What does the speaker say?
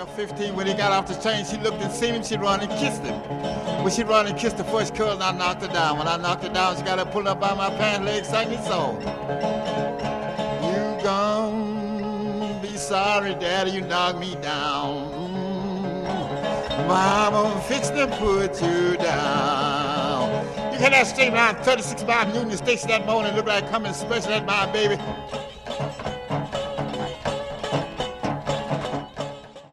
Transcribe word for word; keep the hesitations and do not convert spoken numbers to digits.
twelve, fifteen, when he got off the train, she looked and seen him, she run and kissed him. When she run and kissed the first cousin, I knocked her down. When I knocked her down, she got her pulled up by my pants leg, sang this song. You gon' be sorry, Daddy, you knocked me down. Mama, fix to put you down. You hear that stream line thirty-six by Union Station that morning, look like coming special at my baby.